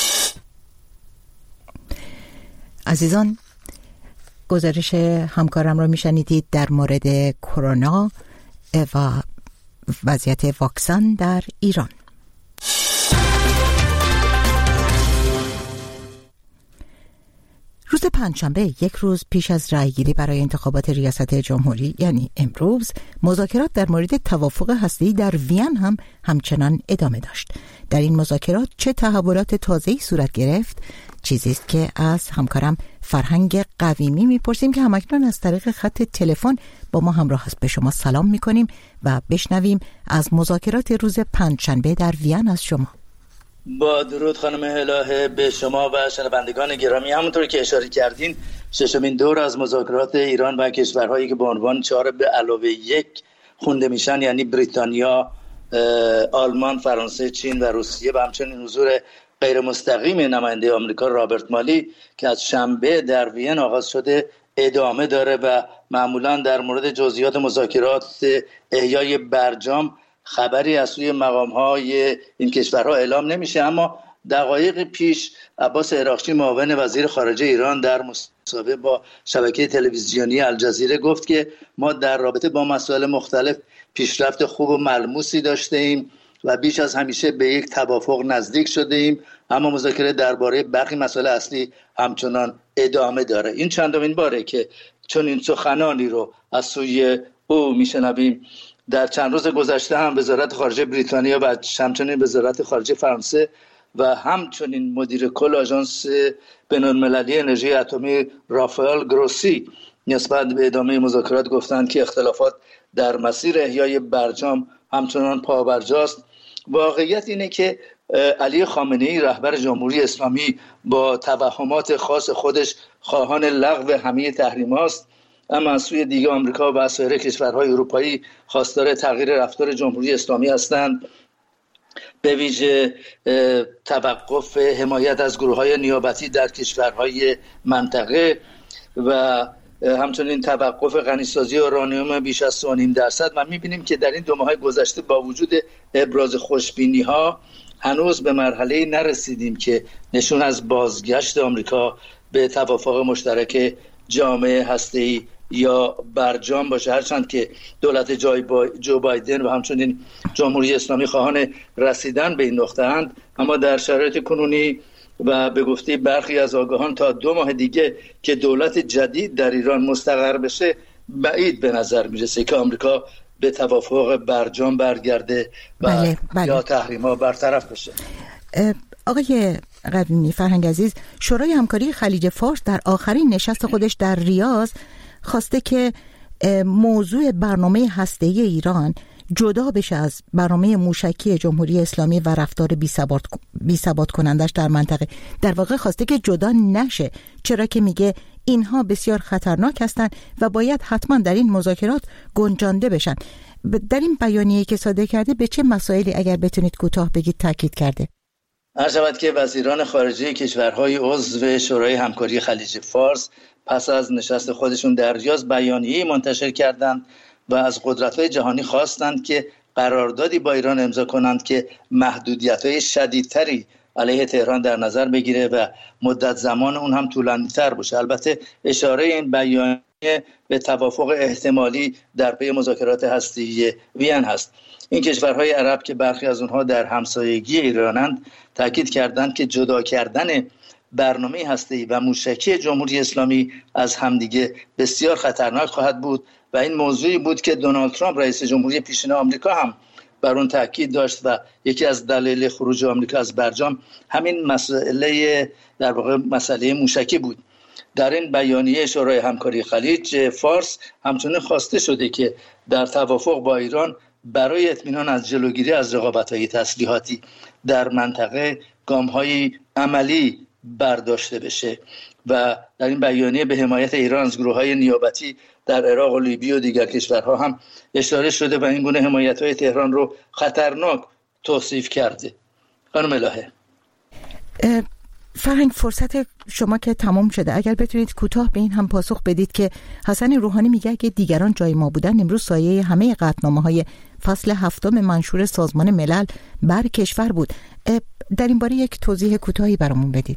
عزیزان، گزارش همکارم را میشنیدید در مورد کرونا و وضعیت واکسن در ایران. روز پنجشنبه، یک روز پیش از رأیگیری برای انتخابات ریاست جمهوری یعنی امروز، مذاکرات در مورد توافق هسته‌ای در وین هم همچنان ادامه داشت. در این مذاکرات چه تحولات تازه‌ای صورت گرفت؟ چیزی است که از همکارم فرهنگ قویمی میپرسیم که همکنون از طریق خط تلفن با ما همراه است. به شما سلام میکنیم و بشنویم از مذاکرات روز پنجشنبه در وین از شما. با درود خانم الهه به شما و شنوندگان گرامی. همونطور که اشاره کردین، ششمین دور از مذاکرات ایران و کشورهایی که به عنوان 4+1 خونده میشن، یعنی بریتانیا، آلمان، فرانسه، چین و روسیه، و همچنین حضور غیر مستقیم نماینده آمریکا رابرت مالی که از شنبه در وین آغاز شده ادامه داره و معمولا در مورد جزئیات مذاکرات احیای برجام خبری از سوی مقام‌های این کشورها اعلام نمیشه. اما دقایق پیش عباس عراقچی معاون وزیر خارجه ایران در مصاحبه با شبکه تلویزیونی الجزیره گفت که ما در رابطه با مسائل مختلف پیشرفت خوب و ملموسی داشته ایم و بیش از همیشه به یک توافق نزدیک شده ایم، اما مذاکره درباره باقی مسائل اصلی همچنان ادامه داره. این چندمین باره که چون این سخنانی رو از سوی او میشنویم. در چند روز گذشته هم وزارت خارجه بریتانیا و همچنین وزارت خارجه فرانسه و همچنین مدیر کل آژانس بین‌المللی انرژی اتمی رافائل گروسی نسبت به ادامه مذاکرات گفتند که اختلافات در مسیر احیای برجام همچنان پابرجاست. واقعیت اینه که علی خامنه‌ای رهبر جمهوری اسلامی با توهمات خاص خودش خواهان لغو همه تحریم‌هاست، اما از سوی دیگه آمریکا و سایر کشورهای اروپایی خواستار تغییر رفتار جمهوری اسلامی هستند، به ویژه توقف حمایت از گروه‌های نیابتی در کشورهای منطقه و همچنین توقف غنیسازی اورانیوم بیش از 3.5%. و می‌بینیم که در این 2 ماه گذشته با وجود ابراز خوشبینی‌ها هنوز به مرحله‌ای نرسیدیم که نشون از بازگشت آمریکا به توافق مشترک جامع هسته‌ای یا برجام باشه، هرچند که دولت جو بایدن و همچنین جمهوری اسلامی خواهان رسیدن به این نقطه اند. اما در شرایط کنونی و به گفته برخی از آگاهان تا 2 ماه دیگه که دولت جدید در ایران مستقر بشه، بعید به نظر میرسه که آمریکا به توافق برجام برگرده و یا تحریم‌ها برطرف بشه. آقای قویمی، فرهنگ عزیز، شورای همکاری خلیج فارس در آخرین نشست خودش در ریاض خواسته که موضوع برنامه هسته‌ای ایران جدا بشه از برنامه موشکی جمهوری اسلامی و رفتار بی‌ثبات کنندش در منطقه. در واقع خواسته که جدا نشه، چرا که میگه اینها بسیار خطرناک هستند و باید حتما در این مذاکرات گنجانده بشن. در این بیانیه‌ای که صادر کرده به چه مسائلی، اگر بتونید کوتاه بگید، تاکید کرده؟ عرض شود که وزیران خارجه کشورهای عضو شورای همکاری خلیج فارس پس از نشست خودشون در ریاض بیانیه‌ای منتشر کردند و از قدرت‌های جهانی خواستند که قراردادی با ایران امضا کنند که محدودیت‌های شدیدتری علیه تهران در نظر بگیره و مدت زمان اون هم طولانی‌تر باشه. البته اشاره این بیانیه به توافق احتمالی در پی مذاکرات هسته‌ای وین هست. این کشورهای عرب که برخی از اونها در همسایگی ایرانند تاکید کردند که جدا کردن برنامه هسته‌ای و موشکی جمهوری اسلامی از همدیگه بسیار خطرناک خواهد بود و این موضوعی بود که دونالد ترامپ رئیس جمهوری پیشین آمریکا هم بر اون تاکید داشت و یکی از دلایل خروج آمریکا از برجام همین مسئله موشکی بود. در این بیانیه شورای همکاری خلیج فارس همچنین خواسته شده که در توافق با ایران برای اطمینان از جلوگیری از رقابت‌های تسلیحاتی در منطقه گام‌های عملی برداشته بشه و در این بیانیه به حمایت ایران از گروه‌های نیابتی در عراق و لیبی و دیگر کشورها هم اشاره شده و این گونه حمایت‌های تهران رو خطرناک توصیف کرده. خانم الهه، فرهنگ، فرصت شما که تمام شده، اگر بتونید کوتاه به این هم پاسخ بدید که حسن روحانی میگه که دیگران جای ما بودن امروز سایه همه قطعنامه‌های فصل 7 منشور سازمان ملل بر کشور بود. در این باره یک توضیح کوتاهی برامون بدید.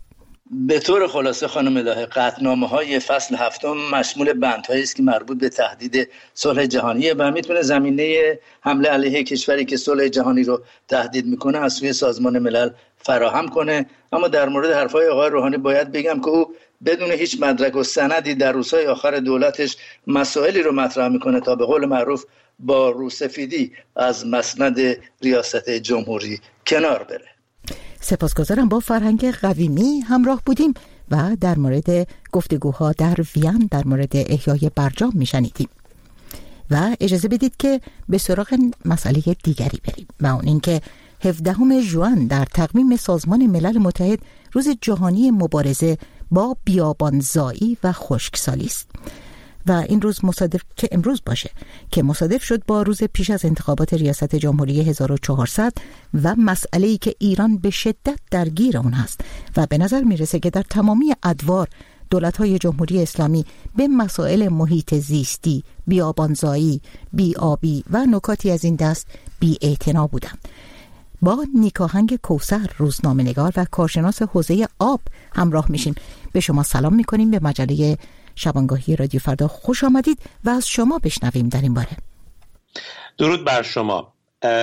به طور خلاصه خانم الهه، قطعنامه‌های فصل هفتم مشمول بندهایی است که مربوط به تهدید صلح جهانیه و میتونه زمینه حمله علیه کشوری که صلح جهانی رو تهدید میکنه از سوی سازمان ملل فراهم کنه. اما در مورد حرفای آقای روحانی باید بگم که او بدون هیچ مدرک و سندی در روزهای آخر دولتش مسائلی رو مطرح میکنه تا به قول معروف با روسفیدی از مسند ریاست جمهوری کنار بره. سپاسگزارم. با فرهنگ قویمی همراه بودیم و در مورد گفتگوها در وین در مورد احیای برجام میشنیدیم و اجازه بدید که به سراغ مسئله دیگری بریم و اون اینکه 17 ژوئن در تقویم سازمان ملل متحد روز جهانی مبارزه با بیابانزایی و خشکسالی است و این روز مصادف که امروز باشه که مصادف شد با روز پیش از انتخابات ریاست جمهوری 1400 و مسئله‌ای که ایران به شدت درگیر اون هست و به نظر میرسه که در تمامی ادوار دولت‌های جمهوری اسلامی به مسائل محیط زیستی، بیابانزایی، بی‌آبی و نکاتی از این دست بی‌اعتنا بودند. با نیکاهنگ کوثر، روزنامه‌نگار و کارشناس حوزه آب همراه میشیم. به شما سلام میکنیم. به مجله شبانگاهی رادیو فردا خوش آمدید و از شما بشنویم در این باره. درود بر شما.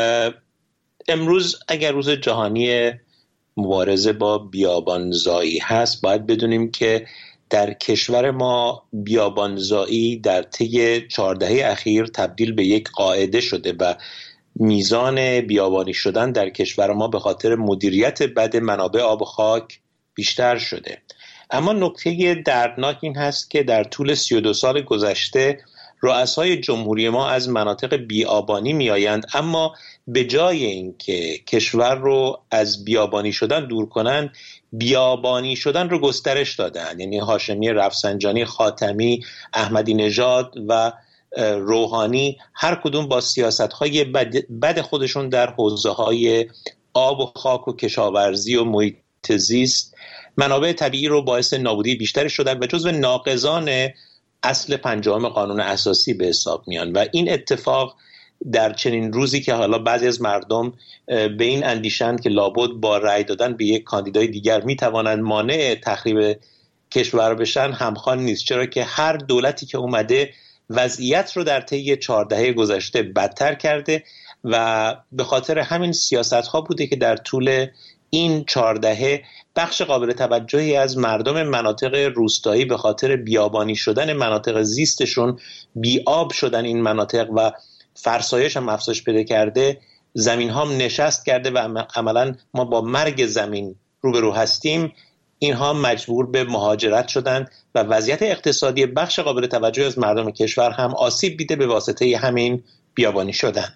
امروز اگر روز جهانی مبارزه با بیابانزایی هست، باید بدونیم که در کشور ما بیابانزایی در طی 4 دهه اخیر تبدیل به یک قاعده شده و میزان بیابانی شدن در کشور ما به خاطر مدیریت بد منابع آب و خاک بیشتر شده. اما نکته دردناک این هست که در طول 32 سال گذشته رؤسای جمهوری ما از مناطق بیابانی می آیند، اما به جای اینکه کشور رو از بیابانی شدن دور کنن، بیابانی شدن رو گسترش دادن. یعنی هاشمی رفسنجانی، خاتمی، احمدی نژاد و روحانی هر کدوم با سیاست‌های بد خودشون در حوزه‌های آب و خاک و کشاورزی و محیط زیست منابع طبیعی رو باعث نابودی بیشتری شدن و جزو ناقضان اصل 5 قانون اساسی به حساب میان. و این اتفاق در چنین روزی که حالا بعضی از مردم به این اندیشند که لابد با رأی دادن به یک کاندیدای دیگر میتوانند مانع تخریب کشور بشن همخوان نیست، چرا که هر دولتی که اومده وضعیت رو در طی 4 دهه گذشته بدتر کرده و به خاطر همین سیاست‌ها بوده که در طول این 4 دهه بخش قابل توجهی از مردم مناطق روستایی به خاطر بیابانی شدن مناطق زیستشون، بیاب شدن این مناطق و فرسایش هم افزایش پیدا کرده، زمین ها نشست کرده و عملا ما با مرگ زمین روبرو هستیم. اینها مجبور به مهاجرت شدن و وضعیت اقتصادی بخش قابل توجهی از مردم کشور هم آسیب دیده به واسطه همین بیابانی شدن.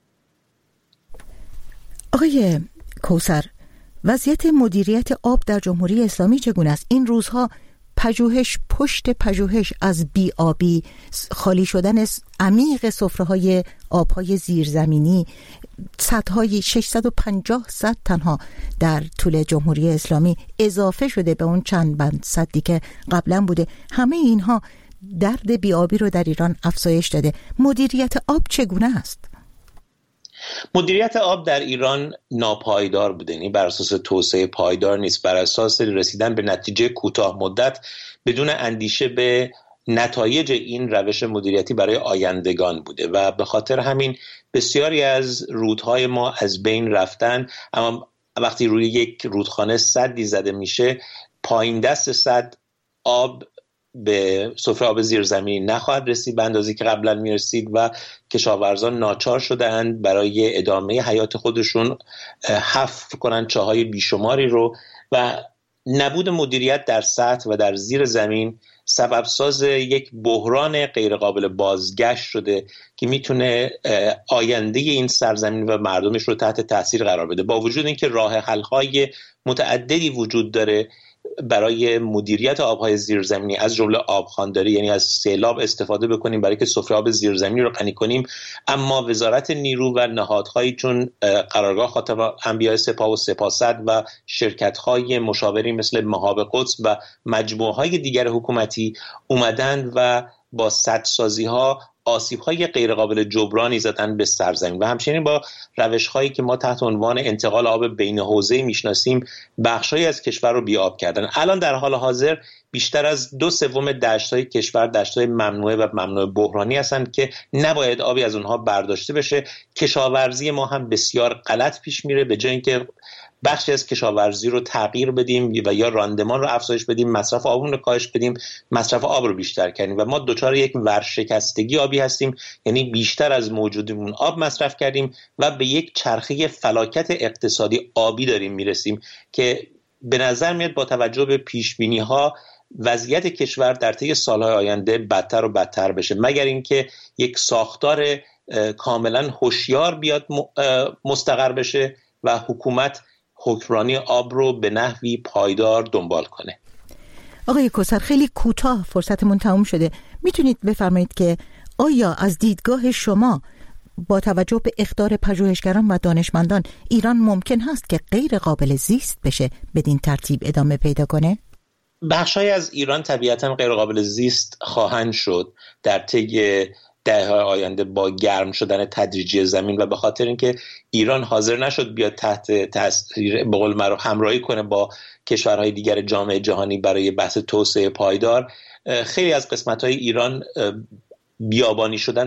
آقای کوثر، وضعیت مدیریت آب در جمهوری اسلامی چگونه است؟ این روزها پژوهش پشت پژوهش از بی‌آبی، خالی شدن عمیق سفره‌های آب‌های زیرزمینی، سدهای 650 سد تنها در طول جمهوری اسلامی اضافه شده به اون چند بند سدی که قبلا بوده. همه اینها درد بی‌آبی رو در ایران افزایش داده. مدیریت آب چگونه است؟ مدیریت آب در ایران ناپایدار بوده، یعنی بر اساس توسعه پایدار نیست، بر اساس رسیدن به نتیجه کوتاه مدت بدون اندیشه به نتایج این روش مدیریتی برای آیندگان بوده و به خاطر همین بسیاری از رودهای ما از بین رفتن. اما وقتی روی یک رودخانه سدی زده میشه، پایین دست سد آب به سفره آب زیرزمینی نخواهد رسید به اندازه‌ای که قبلا میرسید و کشاورزان ناچار شدند برای ادامه حیات خودشون حفر کنند چاهای بیشماری رو و نبود مدیریت در سطح و در زیر زمین سبب ساز یک بحران غیرقابل بازگشت شده که میتونه آینده این سرزمین و مردمش رو تحت تاثیر قرار بده. با وجود اینکه راه حل‌های متعددی وجود داره برای مدیریت آبهای زیرزمینی، از جمله آبخوانداری، یعنی از سیلاب استفاده بکنیم برای که سفره آب زیرزمینی رو غنی کنیم، اما وزارت نیرو و نهادهایی چون قرارگاه خاتم انبیاء سپاه و سپاهسد و شرکت‌های مشاوری مثل مهاب قدس و مجموعه‌های دیگر حکومتی اومدن و با سدسازی‌ها آسیب‌های غیرقابل جبرانی زدن به سرزمین و همچنین با روش‌هایی که ما تحت عنوان انتقال آب بین حوزه‌ای میشناسیم بخش‌هایی از کشور رو بی‌آب کردن. الان در حال حاضر بیشتر از 2/3 دشت‌های کشور دشت‌های ممنوعه و ممنوع بحرانی هستند که نباید آبی از اونها برداشته بشه. کشاورزی ما هم بسیار غلط پیش میره، به جای اینکه بخشی از کشاورزی رو تغییر بدیم و یا راندمان رو افزایش بدیم، مصرف آب رو کاهش بدیم، مصرف آب رو بیشتر کنیم و ما دچار یک ورشکستگی آبی هستیم، یعنی بیشتر از موجودمون آب مصرف کردیم و به یک چرخه فلاکت اقتصادی آبی داریم میرسیم که به نظر میاد با توجه به پیشبینی‌ها وضعیت کشور در طی سالهای آینده بدتر و بدتر بشه، مگر اینکه یک ساختار کاملا هوشیار بیاد مستقر بشه و حکومت حکمرانی آب رو به نحوی پایدار دنبال کنه. آقای کوثر، خیلی کوتاه فرصتمون تموم شده، میتونید بفرمایید که آیا از دیدگاه شما با توجه به اخطار پژوهشگران و دانشمندان ایران ممکن هست که غیر قابل زیست بشه بدین ترتیب ادامه پیدا کنه؟ بخشای از ایران طبیعتاً غیر قابل زیست خواهند شد در طی دهه‌های آینده با گرم شدن تدریجی زمین و به خاطر اینکه ایران حاضر نشد بیاد تحت تاثیر به قول معروف همراهی کنه با کشورهای دیگر جامعه جهانی برای بحث توسعه پایدار، خیلی از قسمت‌های ایران بیابانی شدن